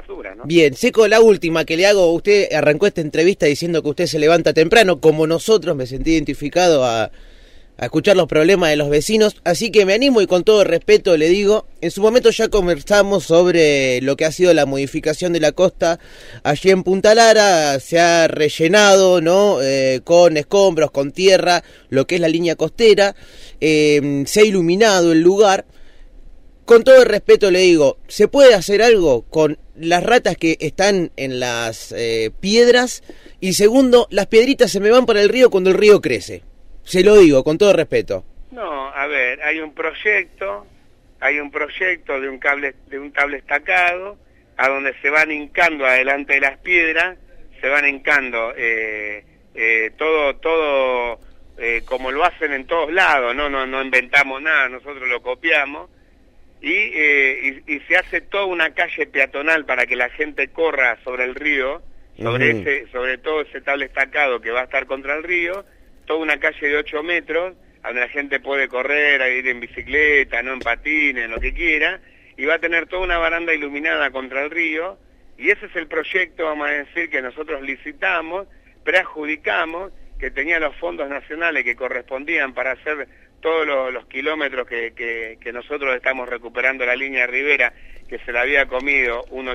basura, ¿no? Bien, Seco, la última que le hago. Usted arrancó esta entrevista diciendo que usted se levanta temprano, como nosotros. Me sentí identificado a escuchar los problemas de los vecinos, así que me animo y con todo respeto le digo, en su momento ya conversamos sobre lo que ha sido la modificación de la costa allí en Punta Lara. Se ha rellenado, ¿no? Con escombros, con tierra, lo que es la línea costera, se ha iluminado el lugar. Con todo el respeto le digo, ¿se puede hacer algo con las ratas que están en las piedras? Y segundo, las piedritas se me van para el río cuando el río crece. Se lo digo, con todo respeto. No, a ver, hay un proyecto de un cable estacado, a donde se van hincando adelante de las piedras, se van hincando todo como lo hacen en todos lados, no inventamos nada, nosotros lo copiamos, y se hace toda una calle peatonal para que la gente corra sobre el río, sobre todo ese cable estacado que va a estar contra el río, toda una calle de 8 metros, donde la gente puede correr, ir en bicicleta, no en patines, en lo que quiera, y va a tener toda una baranda iluminada contra el río, y ese es el proyecto, vamos a decir, que nosotros licitamos, preadjudicamos, que tenía los fondos nacionales que correspondían para hacer todos los kilómetros que nosotros estamos recuperando la línea de Rivera, que se la había comido un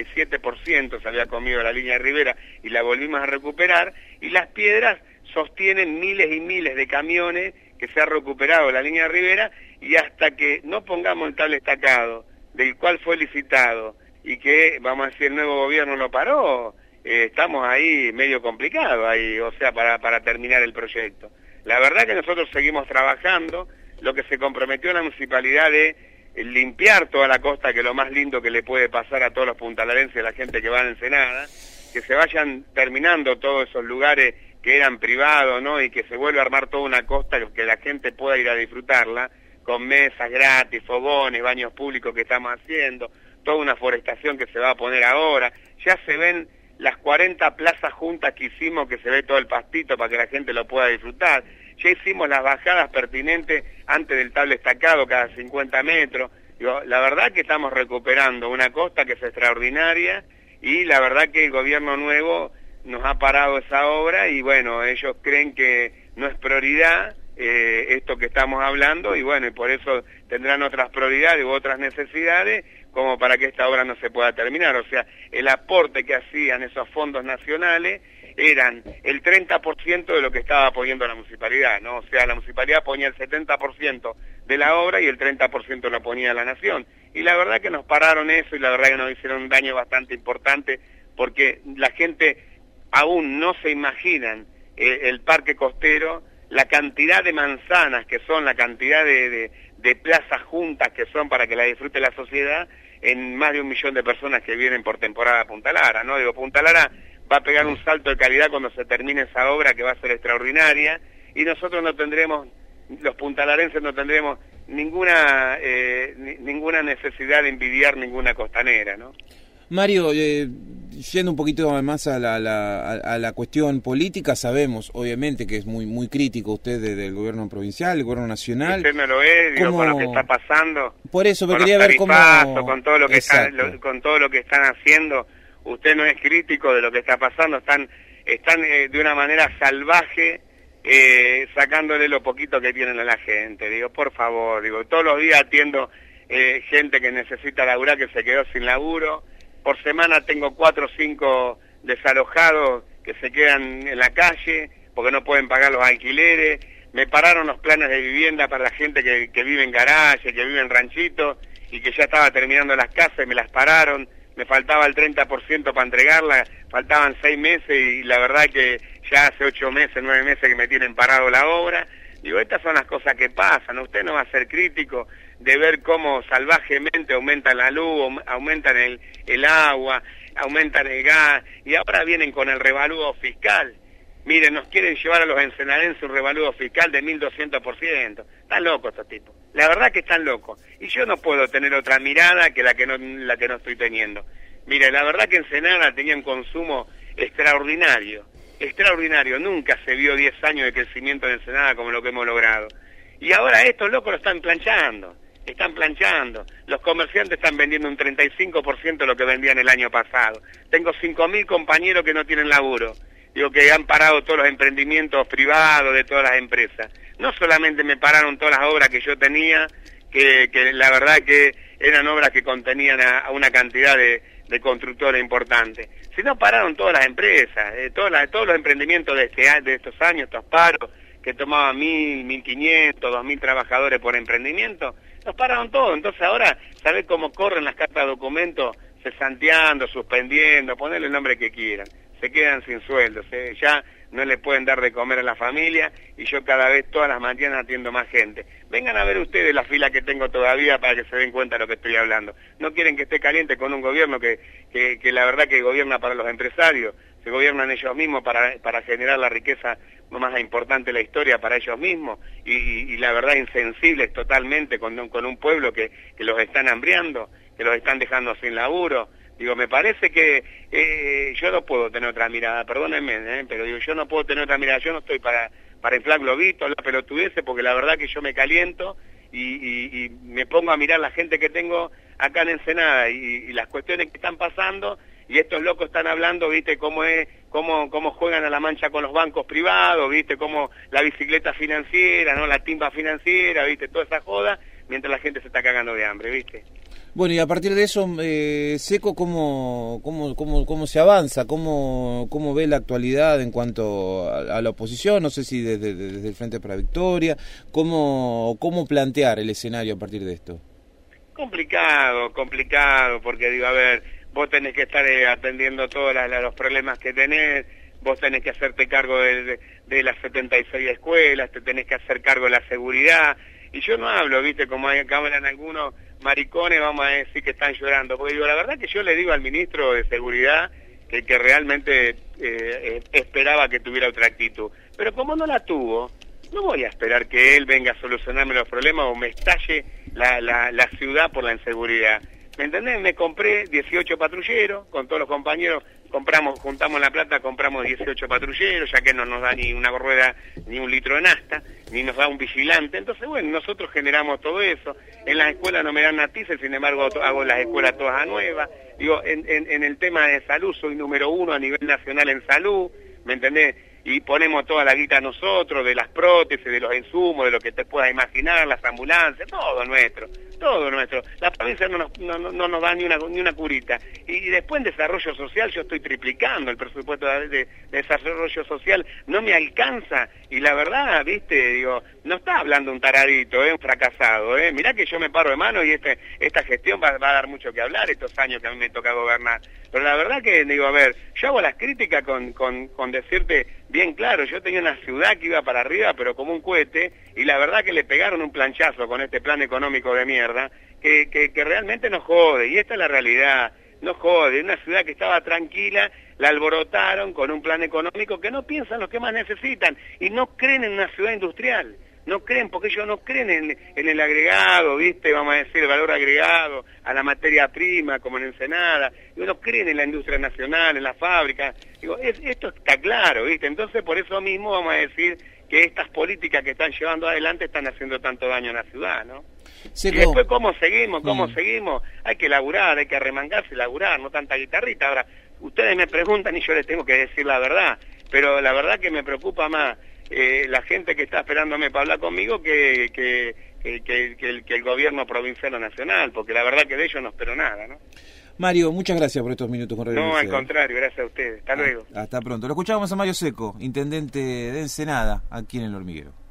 87%, se había comido la línea de Rivera, y la volvimos a recuperar, y las piedras sostienen miles y miles de camiones que se ha recuperado la línea de Rivera, y hasta que no pongamos el cable estacado, del cual fue licitado, y que, vamos a decir, el nuevo gobierno lo paró, estamos ahí medio complicados, ahí, o sea, para terminar el proyecto. La verdad que nosotros seguimos trabajando, lo que se comprometió la municipalidad de limpiar toda la costa, que es lo más lindo que le puede pasar a todos los puntalarenses, a la gente que va a Ensenada, que se vayan terminando todos esos lugares que eran privados, ¿no? Y que se vuelva a armar toda una costa que la gente pueda ir a disfrutarla, con mesas gratis, fogones, baños públicos que estamos haciendo, toda una forestación que se va a poner ahora. Ya se ven las 40 plazas juntas que hicimos, que se ve todo el pastito para que la gente lo pueda disfrutar. Ya hicimos las bajadas pertinentes antes del cable estacado cada 50 metros. Digo, la verdad que estamos recuperando una costa que es extraordinaria, y la verdad que el gobierno nuevo nos ha parado esa obra, y bueno, ellos creen que no es prioridad esto que estamos hablando, y bueno, y por eso tendrán otras prioridades u otras necesidades como para que esta obra no se pueda terminar. O sea, el aporte que hacían esos fondos nacionales eran el 30% de lo que estaba poniendo la municipalidad, ¿no? O sea, la municipalidad ponía el 70% de la obra y el 30% lo ponía la nación. Y la verdad que nos pararon eso, y la verdad que nos hicieron un daño bastante importante, porque la gente aún no se imaginan el parque costero, la cantidad de manzanas que son, la cantidad de plazas juntas que son para que la disfrute la sociedad, en más de 1 millón de personas que vienen por temporada a Punta Lara, ¿no? Digo, Punta Lara va a pegar un salto de calidad cuando se termine esa obra, que va a ser extraordinaria, y nosotros no tendremos, los puntalarenses no tendremos ninguna necesidad de envidiar ninguna costanera, ¿no? Mario, yendo un poquito más a la cuestión política, sabemos obviamente que es muy crítico usted del gobierno provincial, el gobierno nacional. Usted no lo es, digo, con lo que está pasando. Por eso me con quería ver cómo, con todo lo que con todo lo que están haciendo. Usted no es crítico de lo que está pasando, están de una manera salvaje sacándole lo poquito que tienen a la gente. Digo, por favor, digo, todos los días atiendo gente que necesita laburar, que se quedó sin laburo. Por semana tengo 4 o 5 desalojados que se quedan en la calle porque no pueden pagar los alquileres. Me pararon los planes de vivienda para la gente que vive en garaje, que vive en ranchitos, y que ya estaba terminando las casas, me las pararon. Me faltaba el 30% para entregarla, faltaban 6 meses, y la verdad que ya hace 8 meses, 9 meses que me tienen parado la obra. Digo, estas son las cosas que pasan. Usted no va a ser crítico de ver cómo salvajemente aumentan la luz, aumentan el agua, aumentan el gas, y ahora vienen con el revalúo fiscal. Miren, nos quieren llevar a los ensenadenses un revalúo fiscal de 1.200%. Están locos estos tipos. La verdad que están locos. Y yo no puedo tener otra mirada que la que no estoy teniendo. Mire, la verdad que Ensenada tenía un consumo extraordinario. Extraordinario. Nunca se vio 10 años de crecimiento en Ensenada como lo que hemos logrado. Y ahora estos locos lo están planchando. están planchando. Los comerciantes están vendiendo un 35% de lo que vendían el año pasado. Tengo 5.000 compañeros que no tienen laburo. Digo, que han parado todos los emprendimientos privados de todas las empresas. No solamente me pararon todas las obras que yo tenía, que la verdad que eran obras que contenían a una cantidad de constructores importantes, sino pararon todas las empresas, todos los emprendimientos de estos años, estos paros, que tomaban 1.000, 1.500, 2.000 trabajadores por emprendimiento, los pararon todos. Entonces ahora, ¿sabés cómo corren las cartas de documentos? Cesanteando, suspendiendo, ponerle el nombre que quieran. Se quedan sin sueldo, ya no le pueden dar de comer a la familia, y yo cada vez, todas las mañanas, atiendo más gente. Vengan a ver ustedes la fila que tengo todavía para que se den cuenta de lo que estoy hablando. No quieren que esté caliente con un gobierno que la verdad que gobierna para los empresarios, se gobiernan ellos mismos para generar la riqueza más importante de la historia para ellos mismos, y la verdad insensibles totalmente con un pueblo que los están hambriando, que los están dejando sin laburo. Digo, me parece que yo no puedo tener otra mirada, perdónenme, pero digo, yo no puedo tener otra mirada, yo no estoy para inflar globitos, la pelotudeces, porque la verdad que yo me caliento y me pongo a mirar la gente que tengo acá en Ensenada y las cuestiones que están pasando, y estos locos están hablando, viste, cómo juegan a la mancha con los bancos privados, viste, cómo la bicicleta financiera, no, la timba financiera, viste, toda esa joda, mientras la gente se está cagando de hambre, viste. Bueno, y a partir de eso, Seco, ¿cómo se avanza? ¿Cómo ve la actualidad en cuanto a la oposición? No sé si desde el Frente para la Victoria, ¿cómo plantear el escenario a partir de esto? Complicado, porque digo, a ver, vos tenés que estar atendiendo todos los problemas que tenés, vos tenés que hacerte cargo de las 76 escuelas, te tenés que hacer cargo de la seguridad, y yo no hablo, viste, como acá hablan algunos maricones, vamos a decir que están llorando, porque digo, la verdad que yo le digo al ministro de Seguridad que realmente esperaba que tuviera otra actitud, pero como no la tuvo, no voy a esperar que él venga a solucionarme los problemas o me estalle la ciudad por la inseguridad. ¿Me entendés? Me compré 18 patrulleros, con todos los compañeros, juntamos la plata, compramos 18 patrulleros, ya que no nos da ni una rueda, ni un litro de nafta, ni nos da un vigilante. Entonces, bueno, nosotros generamos todo eso. En las escuelas no me dan noticias, sin embargo hago las escuelas todas a nuevas. Digo, en el tema de salud soy número 1 a nivel nacional en salud, ¿me entendés? Y ponemos toda la guita nosotros, de las prótesis, de los insumos, de lo que te puedas imaginar, las ambulancias, todo nuestro. La provincia no nos da ni una curita. Y después en desarrollo social yo estoy triplicando el presupuesto de desarrollo social, no me alcanza, y la verdad, viste, digo, no está hablando un taradito, un fracasado, mirá que yo me paro de mano y esta gestión va a dar mucho que hablar estos años que a mí me toca gobernar. Pero la verdad que, digo, a ver, yo hago las críticas con decirte bien claro, yo tenía una ciudad que iba para arriba, pero como un cohete, y la verdad que le pegaron un planchazo con este plan económico de mierda, que realmente nos jode, y esta es la realidad, nos jode. Una ciudad que estaba tranquila, la alborotaron con un plan económico que no piensan los que más necesitan, y no creen en una ciudad industrial. No creen, porque ellos no creen en el agregado, ¿viste? Vamos a decir, el valor agregado, a la materia prima, como en Ensenada. Digo, no creen en la industria nacional, en la fábrica. Digo, esto está claro, ¿viste? Entonces, por eso mismo vamos a decir que estas políticas que están llevando adelante están haciendo tanto daño a la ciudad, ¿no? Seco. Y después, ¿cómo seguimos? Hay que laburar, hay que arremangarse y laburar, no tanta guitarrita. Ahora, ustedes me preguntan y yo les tengo que decir la verdad, pero la verdad que me preocupa más la gente que está esperándome para hablar conmigo que el gobierno provincial o nacional, porque la verdad que de ellos no espero nada, ¿no? Mario, muchas gracias por estos minutos con Radio No, al contrario, gracias a ustedes. Hasta luego. Hasta pronto. Lo escuchábamos a Mario Seco, intendente de Ensenada, aquí en El Hormiguero.